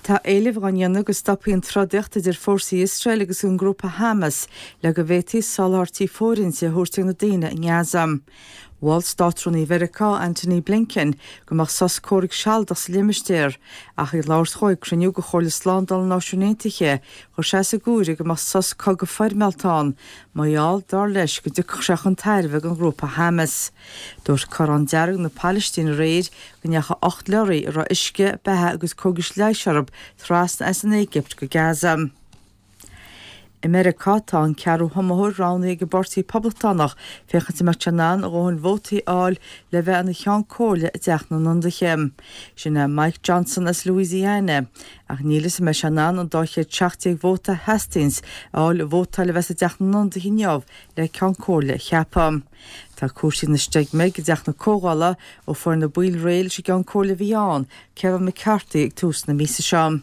Tá éileh gan agus stoppaíon trodacht idir fórsaí Israel agus an grúpa Hamas le go bhhétaí solartí fórintse thuirteach na daoine in Gaza. Bháil státrún í Mheiriceá Anthony Blinken go mar sos córaigh sealdas limistéir ach i lár choig cruniú go chóir le slándal náisiúnéitiche chu sé sa gúri go mar sos cog go feirmealtáin maiall dar leis go dúchseach an tairmheh an grúpa Hamas. Dúirt Coran dearg na Palestín réid go neacha 8 leoraí ra isce bethe agus cógus leisearb trasna as an Égypt go Gaza. I Mheiriceá tá an cearú thomóthir ránaí go bortaí pobltánach féchant mar teanán a gáin vótaí áil le bheith an na cheann cóla a deach na nundachem. Sinna Mike Johnson as Louisiana ach nílas me teanán an dóiche 80 vóta Hastings áil vóta le bheith a deach na nundachí neamh le ceann cóla cheapam. Tá cuasaí na stigma go deach na cógála ó fuair na buil réil sé ceann cóla bhíán Kevin McCarthy ag tús na mísa seam.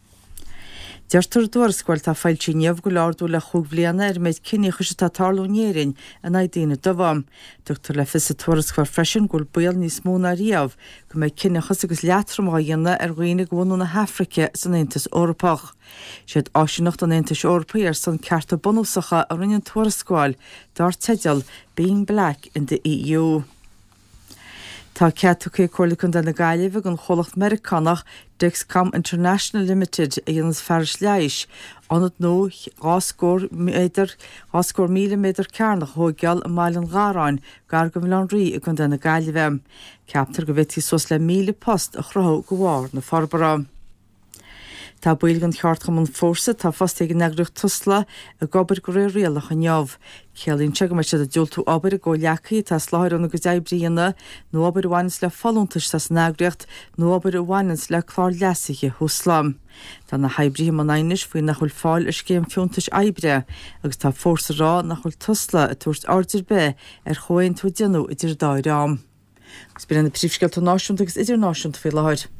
Deirtar dúrascoil tá fáilte neamh go lárdú le chuig bliana méid cinenne chuise tá tarlúnéirin a naidíine dobham. Dúirtar le fis a tuarascoil freisin gúil bual níos móna riamh go méid cinenne chus agus leatram á dhéanana roioine gháinú na Hafraice san Aontas Eorpach. Siad áisiúnacht an Aontas Eorpaí san cearta bunúsacha a rinnean tuarascoil dar teideal Being Black in the EU. Tá ceatúché cóirlachan den na Gaillimh an cholacht Mheiricánach Dexcom International Limited a dhéanamh fearis leiis anad nó 8 millimeter cearnach thógeal a mailan gáráin gar go bhfuil an rí a chun den na Gaillimh. Ceaptar go bhfuiltí sos le 1000 post a chruthú go bhfáir na Forbara. Tá buil an cheartcham an fórsa tá fasta ag neagreacht tusla a gobar go réir rialach an neamh. Cealín teag mar siad a dúiltú obair a ggóleachaí tá sláirúna go débríanana nó obair bhhainnas le fallúntais sa neagreacht nó obair bhhainnas le chlár leasaiche thuslam. Tá na haibrí man ainis faoin nach chuil fáil ar céim fiúntais ebre agus tá fórsa rá nach chuil tusla a tuairt ardir be ar choin tú déanú idir dáirám. Gus bí na príomhsceilt náisiúnta agus idirnáisiúnta fé láir.